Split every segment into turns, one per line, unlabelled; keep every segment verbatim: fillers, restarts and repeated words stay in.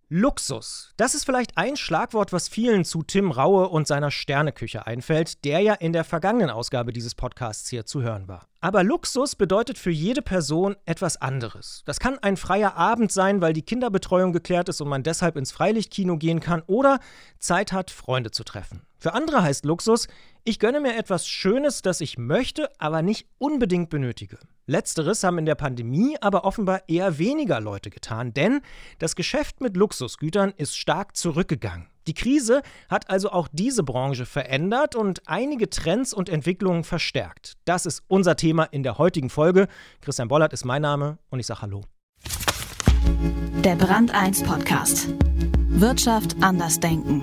Luxus. Das ist vielleicht ein Schlagwort, was vielen zu Tim Raue und seiner Sterneküche einfällt, der ja in der vergangenen Ausgabe dieses Podcasts hier zu hören war. Aber Luxus bedeutet für jede Person etwas anderes. Das kann ein freier Abend sein, weil die Kinderbetreuung geklärt ist und man deshalb ins Freilichtkino gehen kann oder Zeit hat, Freunde zu treffen. Für andere heißt Luxus, ich gönne mir etwas Schönes, das ich möchte, aber nicht unbedingt benötige. Letzteres haben in der Pandemie aber offenbar eher weniger Leute getan, denn das Geschäft mit Luxusgütern ist stark zurückgegangen. Die Krise hat also auch diese Branche verändert und einige Trends und Entwicklungen verstärkt. Das ist unser Thema in der heutigen Folge. Christian Bollert ist mein Name und ich sage Hallo.
Der Brand eins Podcast. Wirtschaft anders denken.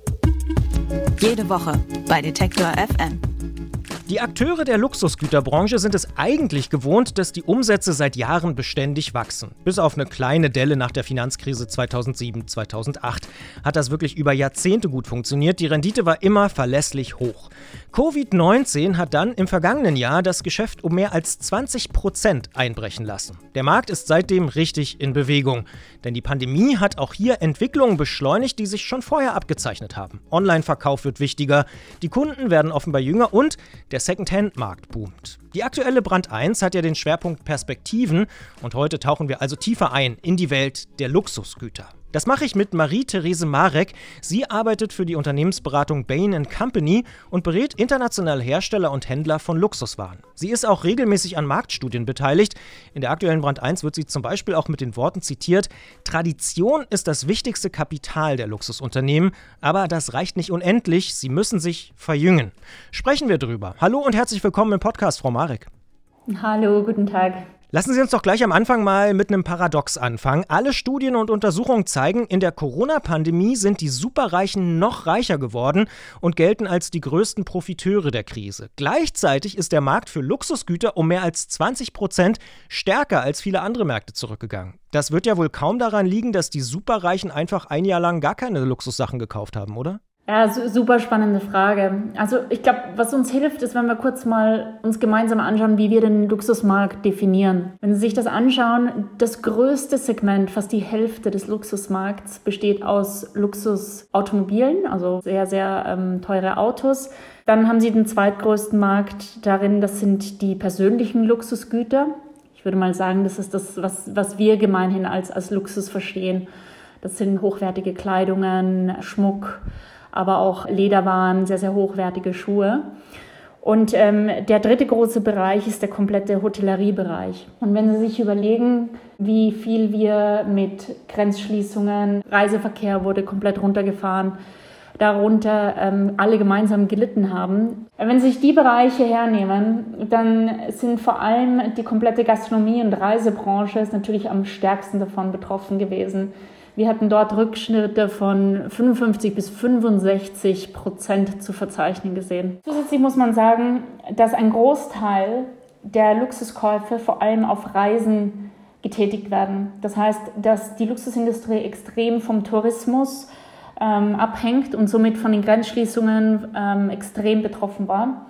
Jede Woche bei Detektor F M.
Die Akteure der Luxusgüterbranche sind es eigentlich gewohnt, dass die Umsätze seit Jahren beständig wachsen. Bis auf eine kleine Delle nach der Finanzkrise zweitausendsieben, zweitausendacht hat das wirklich über Jahrzehnte gut funktioniert. Die Rendite war immer verlässlich hoch. Covid neunzehn hat dann im vergangenen Jahr das Geschäft um mehr als zwanzig Prozent einbrechen lassen. Der Markt ist seitdem richtig in Bewegung. Denn die Pandemie hat auch hier Entwicklungen beschleunigt, die sich schon vorher abgezeichnet haben. Online-Verkauf wird wichtiger, die Kunden werden offenbar jünger und der Second-Hand-Markt boomt. Die aktuelle Brand eins hat ja den Schwerpunkt Perspektiven und heute tauchen wir also tiefer ein in die Welt der Luxusgüter. Das mache ich mit Marie-Therese Marek. Sie arbeitet für die Unternehmensberatung Bain and Company und berät internationale Hersteller und Händler von Luxuswaren. Sie ist auch regelmäßig an Marktstudien beteiligt. In der aktuellen Brand eins wird sie zum Beispiel auch mit den Worten zitiert: Tradition ist das wichtigste Kapital der Luxusunternehmen, aber das reicht nicht unendlich. Sie müssen sich verjüngen. Sprechen wir drüber. Hallo und herzlich willkommen im Podcast, Frau Marek.
Hallo, guten Tag.
Lassen Sie uns doch gleich am Anfang mal mit einem Paradox anfangen. Alle Studien und Untersuchungen zeigen, in der Corona-Pandemie sind die Superreichen noch reicher geworden und gelten als die größten Profiteure der Krise. Gleichzeitig ist der Markt für Luxusgüter um mehr als zwanzig Prozent stärker als viele andere Märkte zurückgegangen. Das wird ja wohl kaum daran liegen, dass die Superreichen einfach ein Jahr lang gar keine Luxussachen gekauft haben, oder?
Ja, super spannende Frage. Also ich glaube, was uns hilft, ist, wenn wir kurz mal uns gemeinsam anschauen, wie wir den Luxusmarkt definieren. Wenn Sie sich das anschauen, das größte Segment, fast die Hälfte des Luxusmarkts, besteht aus Luxusautomobilen, also sehr, sehr ähm, teure Autos. Dann haben Sie den zweitgrößten Markt darin, das sind die persönlichen Luxusgüter. Ich würde mal sagen, das ist das, was, was wir gemeinhin als, als Luxus verstehen. Das sind hochwertige Kleidungen, Schmuck, aber auch Lederwaren, sehr, sehr hochwertige Schuhe. Und ähm, der dritte große Bereich ist der komplette Hotelleriebereich. Und wenn Sie sich überlegen, wie viel wir mit Grenzschließungen, Reiseverkehr wurde komplett runtergefahren, darunter ähm, alle gemeinsam gelitten haben. Wenn Sie sich die Bereiche hernehmen, dann sind vor allem die komplette Gastronomie- und Reisebranche ist natürlich am stärksten davon betroffen gewesen. Wir hatten dort Rückschnitte von fünfundfünfzig bis fünfundsechzig Prozent zu verzeichnen gesehen. Zusätzlich muss man sagen, dass ein Großteil der Luxuskäufe vor allem auf Reisen getätigt werden. Das heißt, dass die Luxusindustrie extrem vom Tourismus ähm, abhängt und somit von den Grenzschließungen ähm, extrem betroffen war.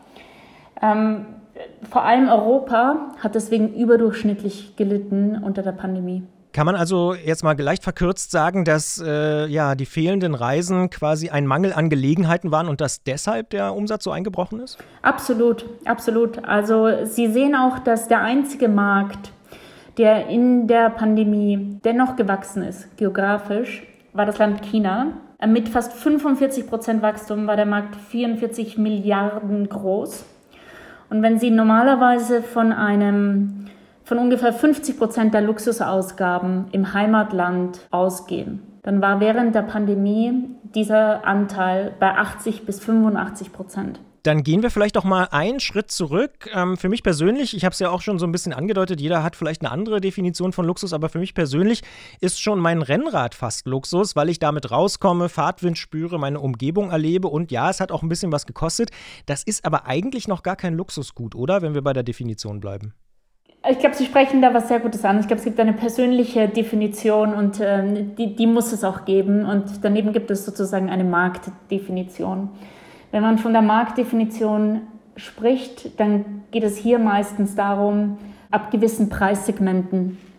Ähm, vor allem Europa hat deswegen überdurchschnittlich gelitten unter der Pandemie.
Kann man also jetzt mal leicht verkürzt sagen, dass äh, ja, die fehlenden Reisen quasi ein Mangel an Gelegenheiten waren und dass deshalb der Umsatz so eingebrochen ist?
Absolut, absolut. Also Sie sehen auch, dass der einzige Markt, der in der Pandemie dennoch gewachsen ist, geografisch, war das Land China. Mit fast fünfundvierzig Prozent Wachstum war der Markt vierundvierzig Milliarden groß. Und wenn Sie normalerweise von einem von ungefähr fünfzig Prozent der Luxusausgaben im Heimatland ausgehen, dann war während der Pandemie dieser Anteil bei achtzig bis fünfundachtzig Prozent.
Dann gehen wir vielleicht doch mal einen Schritt zurück. Ähm, für mich persönlich, ich habe es ja auch schon so ein bisschen angedeutet, jeder hat vielleicht eine andere Definition von Luxus, aber für mich persönlich ist schon mein Rennrad fast Luxus, weil ich damit rauskomme, Fahrtwind spüre, meine Umgebung erlebe und ja, es hat auch ein bisschen was gekostet. Das ist aber eigentlich noch gar kein Luxusgut, oder? Wenn wir bei der Definition bleiben.
Ich glaube, Sie sprechen da was sehr Gutes an. Ich glaube, es gibt eine persönliche Definition und ähm, die, die muss es auch geben. Und daneben gibt es sozusagen eine Marktdefinition. Wenn man von der Marktdefinition spricht, dann geht es hier meistens darum, ab gewissen Preissegmenten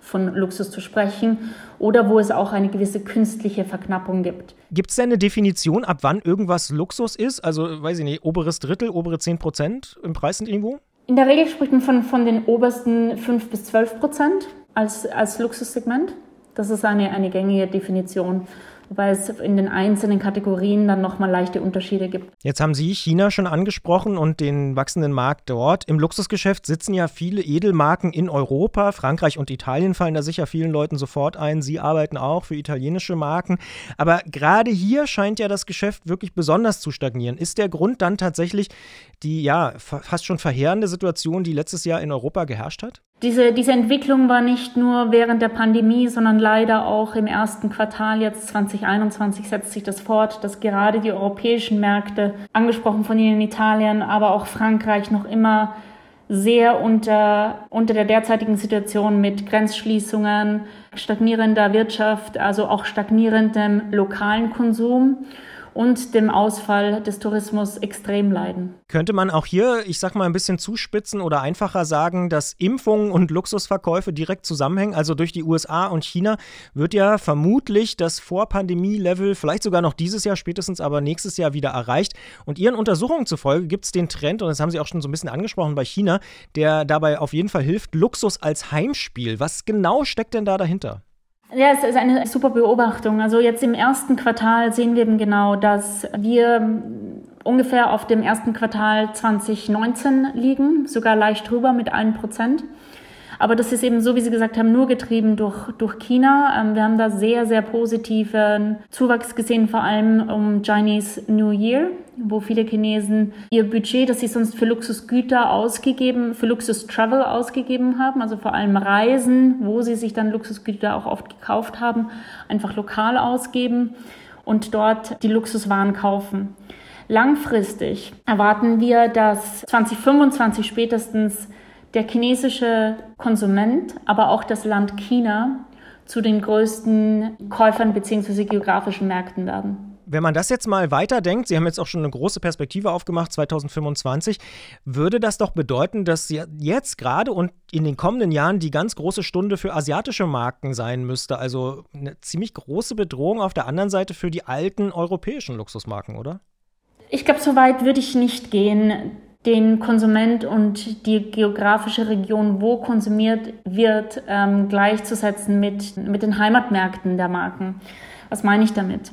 von Luxus zu sprechen oder wo es auch eine gewisse künstliche Verknappung gibt.
Gibt es denn eine Definition, ab wann irgendwas Luxus ist? Also, weiß ich nicht, oberes Drittel, obere zehn Prozent im Preisniveau?
In der Regel spricht man von, von den obersten fünf bis zwölf Prozent als, als Luxussegment. Das ist eine, eine gängige Definition, wobei es in den einzelnen Kategorien dann nochmal leichte Unterschiede gibt.
Jetzt haben Sie China schon angesprochen und den wachsenden Markt dort. Im Luxusgeschäft sitzen ja viele Edelmarken in Europa. Frankreich und Italien fallen da sicher vielen Leuten sofort ein. Sie arbeiten auch für italienische Marken. Aber gerade hier scheint ja das Geschäft wirklich besonders zu stagnieren. Ist der Grund dann tatsächlich die ja fast schon verheerende Situation, die letztes Jahr in Europa geherrscht hat?
Diese, diese Entwicklung war nicht nur während der Pandemie, sondern leider auch im ersten Quartal jetzt zwanzig einundzwanzig setzt sich das fort, dass gerade die europäischen Märkte, angesprochen von Ihnen Italien, aber auch Frankreich, noch immer sehr unter, unter der derzeitigen Situation mit Grenzschließungen, stagnierender Wirtschaft, also auch stagnierendem lokalen Konsum und dem Ausfall des Tourismus extrem leiden.
Könnte man auch hier, ich sag mal, ein bisschen zuspitzen oder einfacher sagen, dass Impfungen und Luxusverkäufe direkt zusammenhängen? Also durch die U S A und China wird ja vermutlich das Vor-Pandemie-Level vielleicht sogar noch dieses Jahr, spätestens aber nächstes Jahr wieder erreicht. Und Ihren Untersuchungen zufolge gibt es den Trend, und das haben Sie auch schon so ein bisschen angesprochen bei China, der dabei auf jeden Fall hilft, Luxus als Heimspiel. Was genau steckt denn da dahinter?
Ja, es ist eine super Beobachtung. Also jetzt im ersten Quartal sehen wir eben genau, dass wir ungefähr auf dem ersten Quartal zwanzig neunzehn liegen, sogar leicht drüber mit einem Prozent. Aber das ist eben so, wie Sie gesagt haben, nur getrieben durch, durch China. Wir haben da sehr, sehr positiven Zuwachs gesehen, vor allem um Chinese New Year, wo viele Chinesen ihr Budget, das sie sonst für Luxusgüter ausgegeben, für Luxus-Travel ausgegeben haben, also vor allem Reisen, wo sie sich dann Luxusgüter auch oft gekauft haben, einfach lokal ausgeben und dort die Luxuswaren kaufen. Langfristig erwarten wir, dass zwanzig fünfundzwanzig spätestens der chinesische Konsument, aber auch das Land China zu den größten Käufern bzw. geografischen Märkten werden.
Wenn man das jetzt mal weiterdenkt, Sie haben jetzt auch schon eine große Perspektive aufgemacht, zwanzig fünfundzwanzig, würde das doch bedeuten, dass jetzt gerade und in den kommenden Jahren die ganz große Stunde für asiatische Marken sein müsste. Also eine ziemlich große Bedrohung auf der anderen Seite für die alten europäischen Luxusmarken, oder?
Ich glaube, so weit würde ich nicht gehen, den Konsument und die geografische Region, wo konsumiert wird, ähm, gleichzusetzen mit, mit den Heimatmärkten der Marken. Was meine ich damit?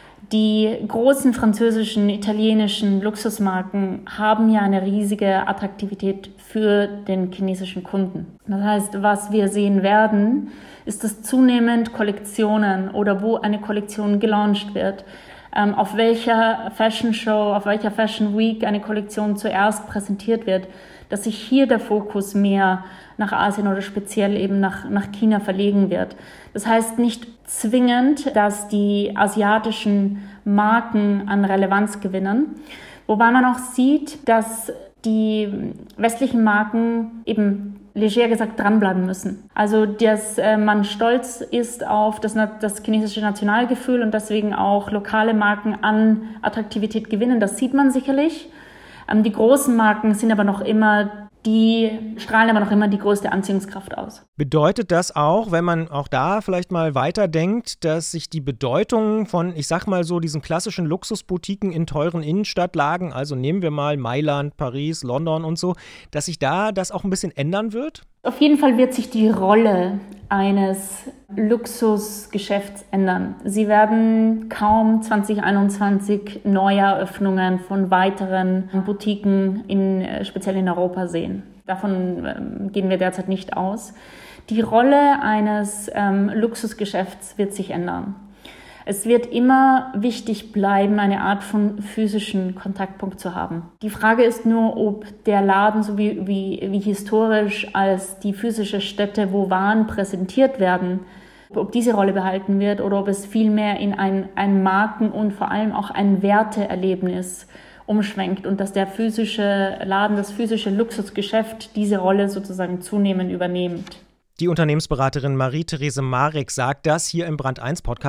Die großen französischen, italienischen Luxusmarken haben ja eine riesige Attraktivität für den chinesischen Kunden. Das heißt, was wir sehen werden, ist, dass zunehmend Kollektionen oder wo eine Kollektion gelauncht wird, ähm, auf welcher Fashion Show, auf welcher Fashion Week eine Kollektion zuerst präsentiert wird, dass sich hier der Fokus mehr nach Asien oder speziell eben nach, nach China verlegen wird. Das heißt nicht zwingend, dass die asiatischen Marken an Relevanz gewinnen, wobei man auch sieht, dass die westlichen Marken eben leger gesagt dranbleiben müssen. Also, dass äh, man stolz ist auf das, das chinesische Nationalgefühl und deswegen auch lokale Marken an Attraktivität gewinnen, das sieht man sicherlich. Ähm, die großen Marken sind aber noch immer die strahlen aber noch immer die größte Anziehungskraft aus.
Bedeutet das auch, wenn man auch da vielleicht mal weiterdenkt, dass sich die Bedeutung von, ich sag mal so, diesen klassischen Luxusboutiquen in teuren Innenstadtlagen, also nehmen wir mal Mailand, Paris, London und so, dass sich da das auch ein bisschen ändern wird?
Auf jeden Fall wird sich die Rolle eines Luxusgeschäfts ändern. Sie werden kaum zwanzig einundzwanzig Neueröffnungen von weiteren Boutiquen, in, speziell in Europa, sehen. Davon ähm, gehen wir derzeit nicht aus. Die Rolle eines ähm, Luxusgeschäfts wird sich ändern. Es wird immer wichtig bleiben, eine Art von physischen Kontaktpunkt zu haben. Die Frage ist nur, ob der Laden, so wie, wie, wie historisch als die physische Stätte, wo Waren präsentiert werden, ob diese Rolle behalten wird oder ob es vielmehr in ein, ein Marken- und vor allem auch ein Werteerlebnis umschwenkt und dass der physische Laden, das physische Luxusgeschäft diese Rolle sozusagen zunehmend übernimmt.
Die Unternehmensberaterin Marie-Therese Marek sagt das hier im Brand eins Podcast.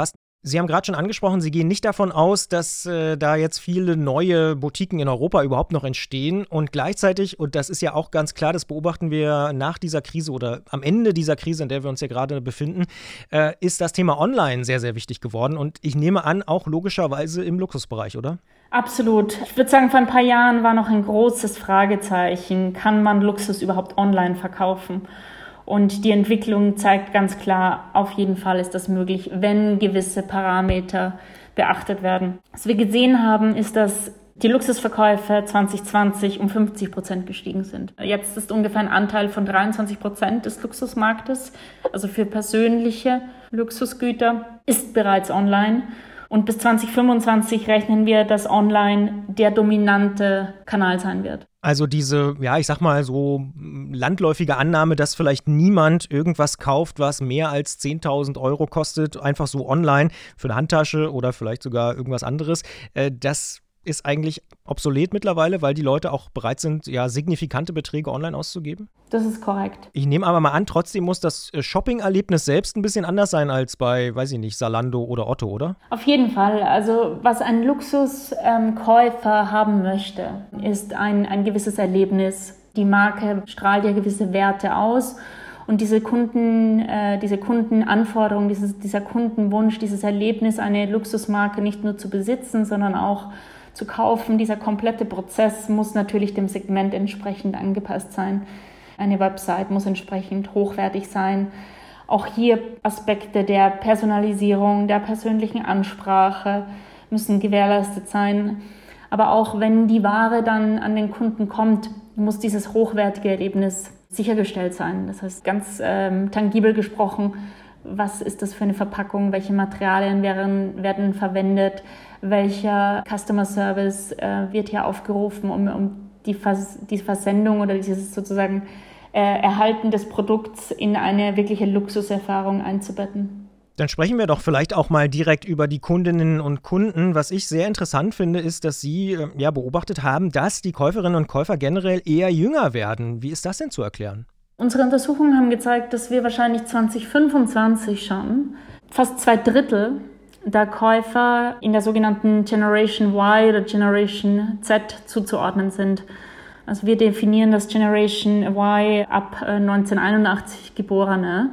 Sie haben gerade schon angesprochen, Sie gehen nicht davon aus, dass äh, da jetzt viele neue Boutiquen in Europa überhaupt noch entstehen. Und gleichzeitig, und das ist ja auch ganz klar, das beobachten wir nach dieser Krise oder am Ende dieser Krise, in der wir uns ja gerade befinden, äh, ist das Thema Online sehr, sehr wichtig geworden. Und ich nehme an, auch logischerweise im Luxusbereich, oder?
Absolut. Ich würde sagen, vor ein paar Jahren war noch ein großes Fragezeichen. Kann man Luxus überhaupt online verkaufen? Und die Entwicklung zeigt ganz klar, auf jeden Fall ist das möglich, wenn gewisse Parameter beachtet werden. Was wir gesehen haben, ist, dass die Luxusverkäufe zwanzig zwanzig um fünfzig Prozent gestiegen sind. Jetzt ist ungefähr ein Anteil von dreiundzwanzig Prozent des Luxusmarktes, also für persönliche Luxusgüter, ist bereits online. Und bis zwanzig fünfundzwanzig rechnen wir, dass online der dominante Kanal sein wird.
Also diese, ja, ich sag mal so landläufige Annahme, dass vielleicht niemand irgendwas kauft, was mehr als zehntausend Euro kostet, einfach so online für eine Handtasche oder vielleicht sogar irgendwas anderes, äh, das ist eigentlich obsolet mittlerweile, weil die Leute auch bereit sind, ja, signifikante Beträge online auszugeben?
Das ist korrekt.
Ich nehme aber mal an, trotzdem muss das Shopping-Erlebnis selbst ein bisschen anders sein als bei, weiß ich nicht, Zalando oder Otto, oder?
Auf jeden Fall. Also was ein Luxuskäufer ähm, haben möchte, ist ein, ein gewisses Erlebnis. Die Marke strahlt ja gewisse Werte aus. Und diese Kunden, äh, diese Kundenanforderung, dieses, dieser Kundenwunsch, dieses Erlebnis, eine Luxusmarke nicht nur zu besitzen, sondern auch zu kaufen, dieser komplette Prozess muss natürlich dem Segment entsprechend angepasst sein. Eine Website muss entsprechend hochwertig sein. Auch hier Aspekte der Personalisierung, der persönlichen Ansprache müssen gewährleistet sein. Aber auch wenn die Ware dann an den Kunden kommt, muss dieses hochwertige Erlebnis sichergestellt sein. Das heißt, ganz ähm, tangibel gesprochen, was ist das für eine Verpackung, welche Materialien werden, werden verwendet, welcher Customer Service äh, wird hier aufgerufen, um, um die, Vers- die Versendung oder dieses sozusagen äh, Erhalten des Produkts in eine wirkliche Luxuserfahrung einzubetten.
Dann sprechen wir doch vielleicht auch mal direkt über die Kundinnen und Kunden. Was ich sehr interessant finde, ist, dass Sie äh, ja beobachtet haben, dass die Käuferinnen und Käufer generell eher jünger werden. Wie ist das denn zu erklären?
Unsere Untersuchungen haben gezeigt, dass wir wahrscheinlich zwanzig fünfundzwanzig schon fast zwei Drittel der Käufer in der sogenannten Generation Y oder Generation Z zuzuordnen sind. Also wir definieren das Generation Y ab neunzehnhunderteinundachtzig Geborene.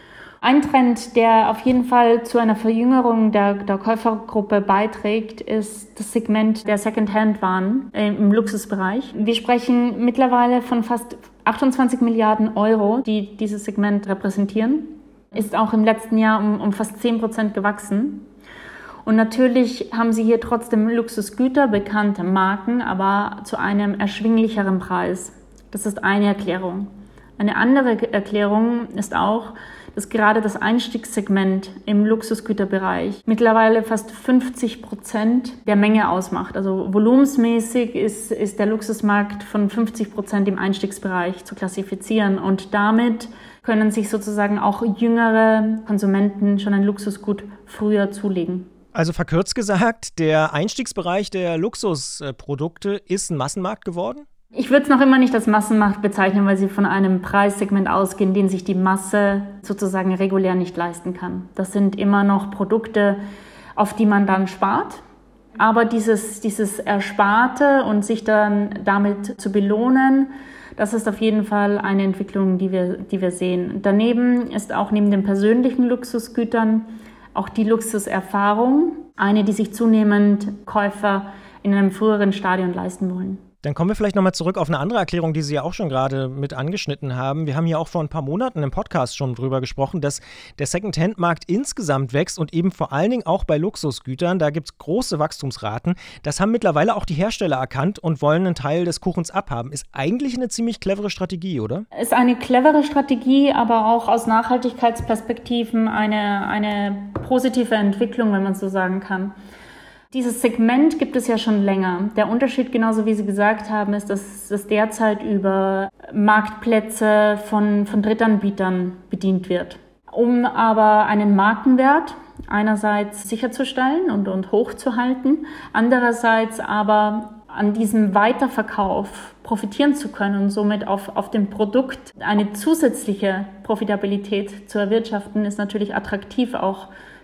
Ein Trend, der auf jeden Fall zu einer Verjüngerung der, der Käufergruppe beiträgt, ist das Segment der Second-Hand-Waren im Luxusbereich. Wir sprechen mittlerweile von fast achtundzwanzig Milliarden Euro, die dieses Segment repräsentieren. Ist auch im letzten Jahr um, um fast zehn Prozent gewachsen. Und natürlich haben Sie hier trotzdem Luxusgüter, bekannte Marken, aber zu einem erschwinglicheren Preis. Das ist eine Erklärung. Eine andere Erklärung ist auch, dass gerade das Einstiegssegment im Luxusgüterbereich mittlerweile fast fünfzig Prozent der Menge ausmacht. Also volumensmäßig ist, ist der Luxusmarkt von fünfzig Prozent im Einstiegsbereich zu klassifizieren. Und damit können sich sozusagen auch jüngere Konsumenten schon ein Luxusgut früher zulegen.
Also verkürzt gesagt, der Einstiegsbereich der Luxusprodukte ist ein Massenmarkt geworden?
Ich würde es noch immer nicht als Massenmarkt bezeichnen, weil sie von einem Preissegment ausgehen, den sich die Masse sozusagen regulär nicht leisten kann. Das sind immer noch Produkte, auf die man dann spart. Aber dieses, dieses Ersparte und sich dann damit zu belohnen, das ist auf jeden Fall eine Entwicklung, die wir, die wir sehen. Daneben ist auch neben den persönlichen Luxusgütern auch die Luxuserfahrung eine, die sich zunehmend Käufer in einem früheren Stadium leisten wollen.
Dann kommen wir vielleicht nochmal zurück auf eine andere Erklärung, die Sie ja auch schon gerade mit angeschnitten haben. Wir haben ja auch vor ein paar Monaten im Podcast schon drüber gesprochen, dass der Second-Hand-Markt insgesamt wächst und eben vor allen Dingen auch bei Luxusgütern. Da gibt es große Wachstumsraten. Das haben mittlerweile auch die Hersteller erkannt und wollen einen Teil des Kuchens abhaben. Ist eigentlich eine ziemlich clevere Strategie, oder?
Ist eine clevere Strategie, aber auch aus Nachhaltigkeitsperspektiven eine, eine positive Entwicklung, wenn man so sagen kann. Dieses Segment gibt es ja schon länger. Der Unterschied, genauso wie Sie gesagt haben, ist, dass es derzeit über Marktplätze von, von Drittanbietern bedient wird. Um aber einen Markenwert einerseits sicherzustellen und, und hochzuhalten, andererseits aber an diesem Weiterverkauf profitieren zu können und somit auf, auf dem Produkt eine zusätzliche Profitabilität zu erwirtschaften, ist natürlich attraktiv auch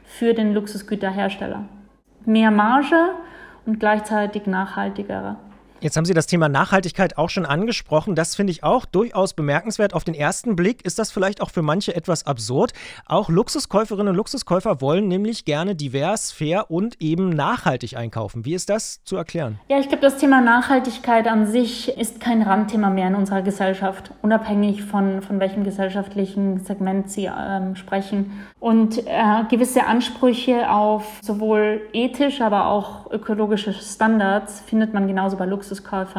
für den Luxusgüterhersteller. Mehr Marge und gleichzeitig nachhaltigere.
Jetzt haben Sie das Thema Nachhaltigkeit auch schon angesprochen. Das finde ich auch durchaus bemerkenswert. Auf den ersten Blick ist das vielleicht auch für manche etwas absurd. Auch Luxuskäuferinnen und Luxuskäufer wollen nämlich gerne divers, fair und eben nachhaltig einkaufen. Wie ist das zu erklären?
Ja, ich glaube, das Thema Nachhaltigkeit an sich ist kein Randthema mehr in unserer Gesellschaft, unabhängig von, von welchem gesellschaftlichen Segment Sie ähm, sprechen. Und äh, gewisse Ansprüche auf sowohl ethisch, aber auch ökologische Standards findet man genauso bei Luxuskäufern.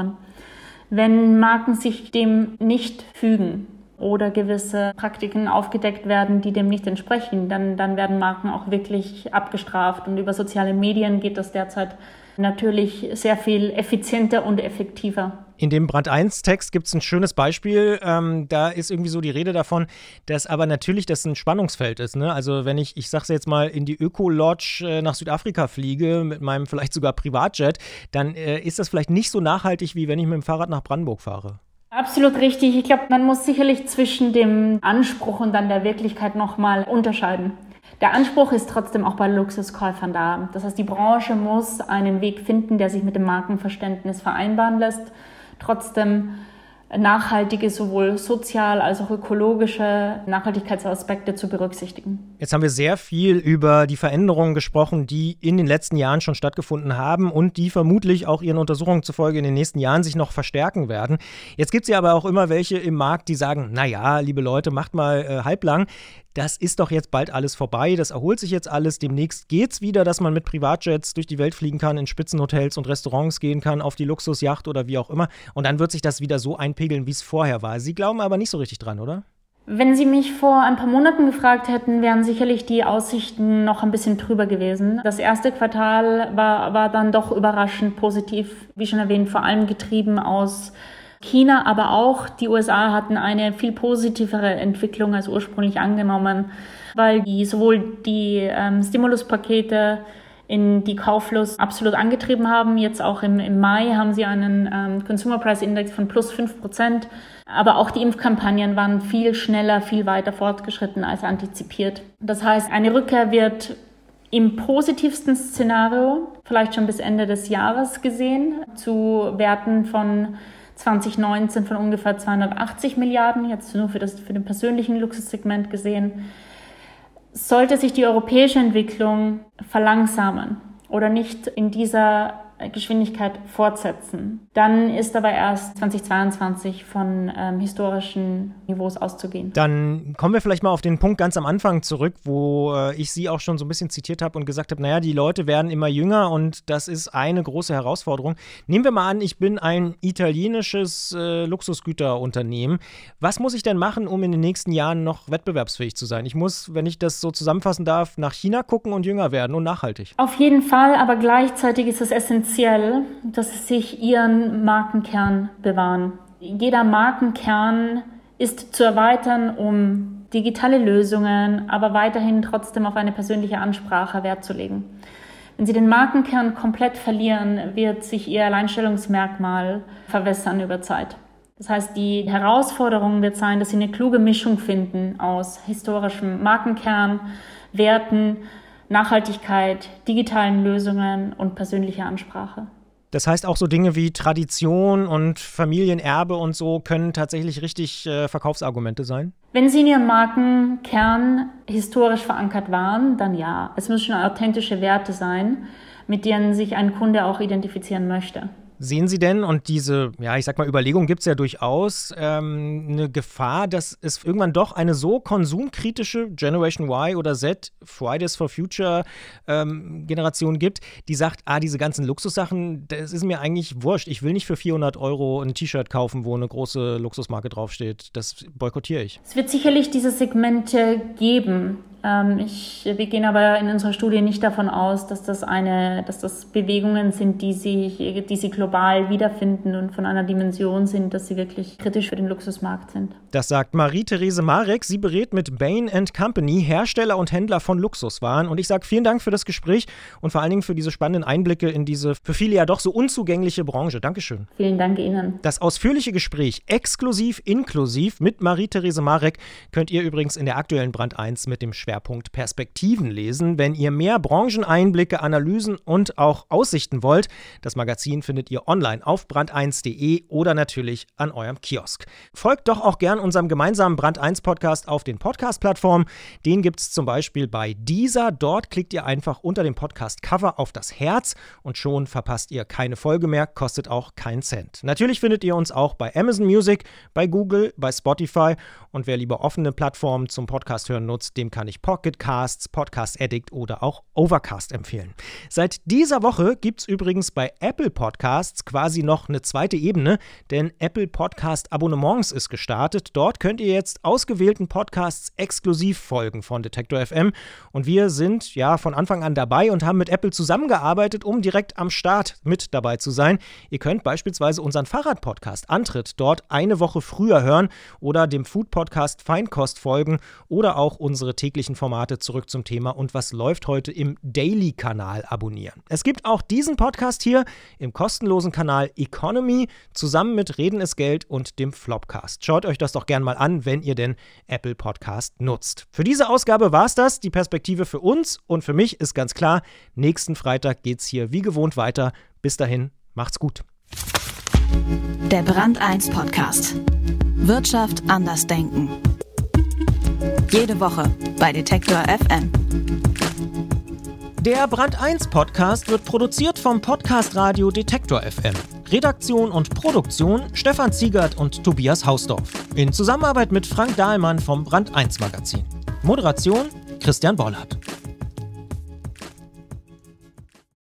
Wenn Marken sich dem nicht fügen oder gewisse Praktiken aufgedeckt werden, die dem nicht entsprechen, dann, dann werden Marken auch wirklich abgestraft. Und über soziale Medien geht das derzeit natürlich sehr viel effizienter und effektiver.
In dem Brand eins Text gibt es ein schönes Beispiel. Ähm, da ist irgendwie so die Rede davon, dass aber natürlich das ein Spannungsfeld ist. Ne? Also wenn ich, ich sag's jetzt mal, in die Öko-Lodge äh, nach Südafrika fliege mit meinem vielleicht sogar Privatjet, dann äh, ist das vielleicht nicht so nachhaltig, wie wenn ich mit dem Fahrrad nach Brandenburg fahre.
Absolut richtig. Ich glaube, man muss sicherlich zwischen dem Anspruch und dann der Wirklichkeit nochmal unterscheiden. Der Anspruch ist trotzdem auch bei Luxuskäufern da. Das heißt, die Branche muss einen Weg finden, der sich mit dem Markenverständnis vereinbaren lässt, trotzdem nachhaltige, sowohl sozial als auch ökologische Nachhaltigkeitsaspekte zu berücksichtigen.
Jetzt haben wir sehr viel über die Veränderungen gesprochen, die in den letzten Jahren schon stattgefunden haben und die vermutlich auch Ihren Untersuchungen zufolge in den nächsten Jahren sich noch verstärken werden. Jetzt gibt es ja aber auch immer welche im Markt, die sagen, naja, liebe Leute, macht mal äh, halblang. Das ist doch jetzt bald alles vorbei, das erholt sich jetzt alles. Demnächst geht's wieder, dass man mit Privatjets durch die Welt fliegen kann, in Spitzenhotels und Restaurants gehen kann, auf die Luxusjacht oder wie auch immer. Und dann wird sich das wieder so einpegeln, wie es vorher war. Sie glauben aber nicht so richtig dran, oder?
Wenn Sie mich vor ein paar Monaten gefragt hätten, wären sicherlich die Aussichten noch ein bisschen trüber gewesen. Das erste Quartal war, war dann doch überraschend positiv, wie schon erwähnt, vor allem getrieben aus China, aber auch die U S A hatten eine viel positivere Entwicklung als ursprünglich angenommen, weil die sowohl die ähm, Stimuluspakete in die Kauflust absolut angetrieben haben. Jetzt auch im, im Mai haben sie einen ähm, Consumer Price Index von plus fünf Prozent. Aber auch die Impfkampagnen waren viel schneller, viel weiter fortgeschritten als antizipiert. Das heißt, eine Rückkehr wird im positivsten Szenario vielleicht schon bis Ende des Jahres gesehen zu Werten von zwanzig neunzehn von ungefähr zweihundertachtzig Milliarden, jetzt nur für das für den persönlichen Luxussegment gesehen. Sollte sich die europäische Entwicklung verlangsamen oder nicht in dieser Geschwindigkeit fortsetzen, dann ist aber erst zweitausendzweiundzwanzig von ähm, historischen Niveaus auszugehen.
Dann kommen wir vielleicht mal auf den Punkt ganz am Anfang zurück, wo äh, ich Sie auch schon so ein bisschen zitiert habe und gesagt habe, naja, die Leute werden immer jünger und das ist eine große Herausforderung. Nehmen wir mal an, ich bin ein italienisches äh, Luxusgüterunternehmen. Was muss ich denn machen, um in den nächsten Jahren noch wettbewerbsfähig zu sein? Ich muss, wenn ich das so zusammenfassen darf, nach China gucken und jünger werden und nachhaltig.
Auf jeden Fall, aber gleichzeitig ist es essentiell, dass sie sich ihren Markenkern bewahren. Jeder Markenkern ist zu erweitern, um digitale Lösungen, aber weiterhin trotzdem auf eine persönliche Ansprache Wert zu legen. Wenn sie den Markenkern komplett verlieren, wird sich ihr Alleinstellungsmerkmal verwässern über Zeit. Das heißt, die Herausforderung wird sein, dass sie eine kluge Mischung finden aus historischem Markenkern, Werten, Nachhaltigkeit, digitalen Lösungen und persönlicher Ansprache.
Das heißt, auch so Dinge wie Tradition und Familienerbe und so können tatsächlich richtig äh, Verkaufsargumente sein?
Wenn sie in ihrem Markenkern historisch verankert waren, dann ja. Es müssen authentische Werte sein, mit denen sich ein Kunde auch identifizieren möchte.
Sehen Sie denn, und diese, ja, ich sag mal, Überlegung gibt es ja durchaus, ähm, eine Gefahr, dass es irgendwann doch eine so konsumkritische Generation Y oder Z, Fridays for Future ähm, Generation gibt, die sagt, ah, diese ganzen Luxussachen, das ist mir eigentlich wurscht. Ich will nicht für vierhundert Euro ein T-Shirt kaufen, wo eine große Luxusmarke draufsteht. Das boykottiere ich.
Es wird sicherlich diese Segmente geben. Ähm, ich, wir gehen aber in unserer Studie nicht davon aus, dass das eine, dass das Bewegungen sind, die sie, die sie global wiederfinden und von einer Dimension sind, dass sie wirklich kritisch für den Luxusmarkt sind.
Das sagt Marie-Therese Marek. Sie berät mit Bain and Company Hersteller und Händler von Luxuswaren. Und ich sage vielen Dank für das Gespräch und vor allen Dingen für diese spannenden Einblicke in diese für viele ja doch so unzugängliche Branche. Dankeschön.
Vielen Dank Ihnen.
Das ausführliche Gespräch, exklusiv inklusiv mit Marie-Therese Marek, könnt ihr übrigens in der aktuellen Brand eins mit dem Schwerpunkt Schwerpunkt Perspektiven lesen, wenn ihr mehr Brancheneinblicke, Analysen und auch Aussichten wollt. Das Magazin findet ihr online auf brand eins punkt de oder natürlich an eurem Kiosk. Folgt doch auch gern unserem gemeinsamen Brand eins Podcast auf den Podcast-Plattformen. Den gibt es zum Beispiel bei Deezer. Dort klickt ihr einfach unter dem Podcast-Cover auf das Herz und schon verpasst ihr keine Folge mehr, kostet auch keinen Cent. Natürlich findet ihr uns auch bei Amazon Music, bei Google, bei Spotify und wer lieber offene Plattformen zum Podcast hören nutzt, dem kann ich Pocket Casts, Podcast Addict oder auch Overcast empfehlen. Seit dieser Woche gibt es übrigens bei Apple Podcasts quasi noch eine zweite Ebene, denn Apple Podcast Abonnements ist gestartet. Dort könnt ihr jetzt ausgewählten Podcasts exklusiv folgen von Detektor F M und wir sind ja von Anfang an dabei und haben mit Apple zusammengearbeitet, um direkt am Start mit dabei zu sein. Ihr könnt beispielsweise unseren Fahrrad-Podcast Antritt dort eine Woche früher hören oder dem Food-Podcast Feinkost folgen oder auch unsere täglichen Formate Zurück zum Thema und was läuft heute im Daily-Kanal abonnieren. Es gibt auch diesen Podcast hier im kostenlosen Kanal Economy zusammen mit Reden ist Geld und dem Flopcast. Schaut euch das doch gern mal an, wenn ihr denn Apple Podcast nutzt. Für diese Ausgabe war es das. Die Perspektive für uns und für mich ist ganz klar, nächsten Freitag geht's hier wie gewohnt weiter. Bis dahin, macht's gut.
Der Brand eins Podcast. Wirtschaft anders denken. Jede Woche bei Detektor F M.
Der Brand eins Podcast wird produziert vom Podcast Radio Detektor F M. Redaktion und Produktion Stefan Ziegert und Tobias Hausdorf. In Zusammenarbeit mit Frank Dahlmann vom Brand eins Magazin. Moderation Christian Bollert.